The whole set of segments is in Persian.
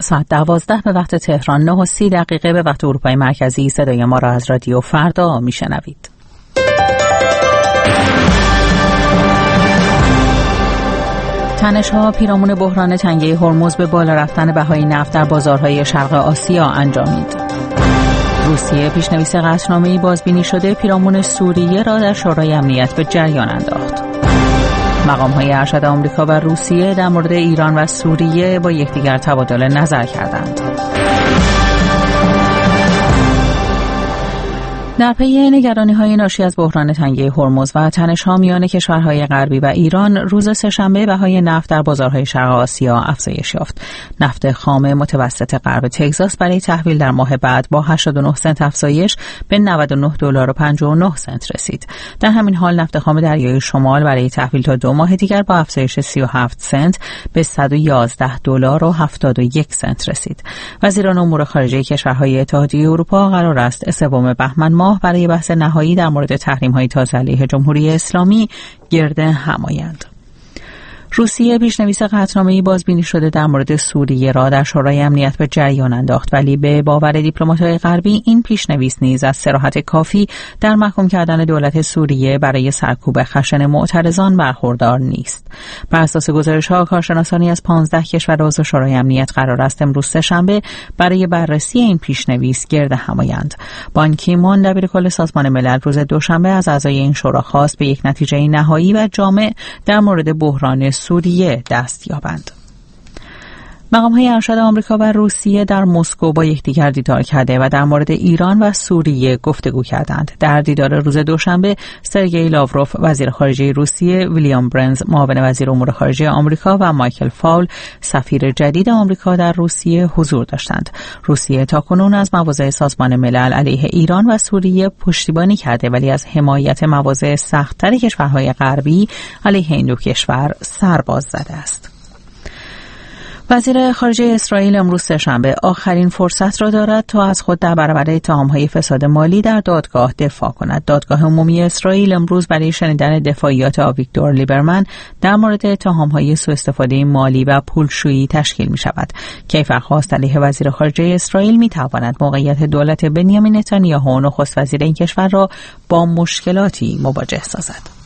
ساعت 12 به وقت تهران، 9:30 به وقت اروپای مرکزی. صدای ما را از رادیو فردا میشنوید. تنش‌ها پیرامون بحران تنگه هرمز به بالا رفتن بهای نفت در بازارهای شرق آسیا انجامید. روسیه پیشنویس قطعنامه‌ای بازبینی شده پیرامون سوریه را در شورای امنیت به جریان انداخت. مقام‌های ارشد آمریکا و روسیه در مورد ایران و سوریه با یکدیگر تبادل نظر کردند. در پی نگرانی‌های ناشی از بحران تنگه هرمز و تنش‌ها میان کشورهای غربی و ایران، روز سه‌شنبه بهای نفت در بازارهای شرق آسیا افزایش یافت. نفت خام متوسط غرب تگزاس برای تحویل در ماه بعد با 89 سنت افزایش به $99.59 رسید. در همین حال نفت خام دریای شمال برای تحویل تا 2 ماه دیگر با افزایش 37 سنت به $111.71 رسید. وزیران امور خارجه کشورهای اتحادیه اروپا قرار است سوم بهمن ماه برای بحث نهایی در مورد تحریم‌های تازه علیه جمهوری اسلامی گرد هم آیند. روسیه پیشنویس قطعنامه‌ای بازبینی شده در مورد سوریه را در شورای امنیت به جریان انداخت، ولی به باور دیپلمات‌های غربی این پیشنویس نیز از صراحت کافی در محکوم کردن دولت سوریه برای سرکوب خشن معترضان برخوردار نیست. بر اساس گزارش‌ها، کارشناسانی از 15 کشور عضو شورای امنیت قرار است امروز سه‌شنبه برای بررسی این پیشنویس گرد هم آیند. بان کی مون دبیرکل سازمان ملل روز دوشنبه از اعضای این شورا خواست به یک نتیجه نهایی و جامع در مورد بحران سوریه دست یابند. مقام‌های ارشد آمریکا و روسیه در مسکو با یکدیگر دیدار کرده و در مورد ایران و سوریه گفتگو کردند. در دیدار روز دوشنبه، سرگئی لاوروف وزیر خارجه روسیه، ویلیام برنز معاون وزیر امور خارجه آمریکا و مایکل فاول سفیر جدید آمریکا در روسیه حضور داشتند. روسیه تاکنون از مواضع سازمان ملل علیه ایران و سوریه پشتیبانی کرده، ولی از حمایت مواضع سخت‌تر کشورهای غربی علیه این دو کشور سر باز زده است. وزیر خارجه اسرائیل امروز سه‌شنبه آخرین فرصت را دارد تا از خود در برابر اتهام‌های فساد مالی در دادگاه دفاع کند. دادگاه عمومی اسرائیل امروز برای شنیدن دفاعیات آویگدور لیبرمن در مورد اتهام‌های سوءاستفاده مالی و پولشویی تشکیل می‌شود. کیفرخواست علیه وزیر خارجه اسرائیل می‌تواند موقعیت دولت بنیامین نتانیاهو نخست وزیر این کشور را با مشکلاتی مواجه سازد.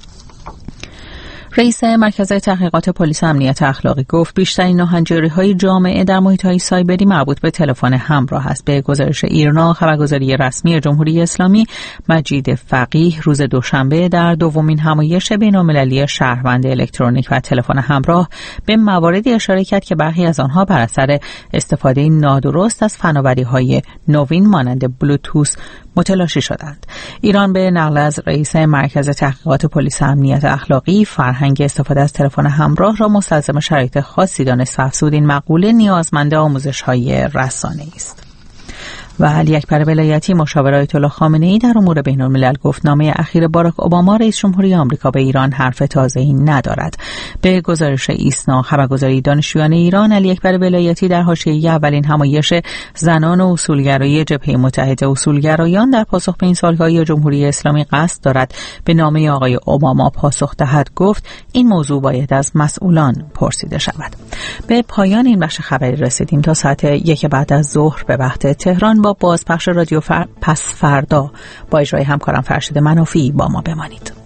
رئیس مرکز تحقیقات پلیس امنیت اخلاقی گفت بیشترین ناهنجاری‌های جامعه در محیط‌های سایبری مربوط به تلفن همراه است. به گزارش ایرنا، خبرگزاری رسمی جمهوری اسلامی، مجید فقیه روز دوشنبه در دومین همایش بین‌المللی شهروند الکترونیک و تلفن همراه به مواردی اشاره کرد که برخی از آنها بر اثر استفاده نادرست از فناوری‌های نوین مانند بلوتوث متلاشی شدند. ایران به نقل از رئیس مرکز تحقیقات پلیس امنیت اکلاقی فرهنگ استفاده از تلفن همراه را مستلزم شرایط خاصی دانست و افزود این مقوله نیازمند آموزش‌های رسانه‌ای است. و علی اکبر ولایتی مشاور آیت الله خامنه‌ای در امور بین‌الملل گفت نامه اخیر باراک اوباما رئیس جمهوری آمریکا به ایران حرف تازه‌ای ندارد. به گزارش ایسنا، خبرگزاری دانشجویان ایران، علی اکبر ولایتی در حاشیه اولین همایش زنان و اصولگرایی جبهه متحده اصولگرایان در پاسخ به این سوال‌های جمهوری اسلامی قصد دارد به نامه آقای اوباما پاسخ دهد گفت این موضوع باید از مسئولان پرسیده شود. به پایان این بخش خبری رسیدیم. تا ساعت 1 بعد از ظهر به وقت تهران با بازپخش رادیو پس فردا با اجرای همکارم فرشید منافی با ما بمانید.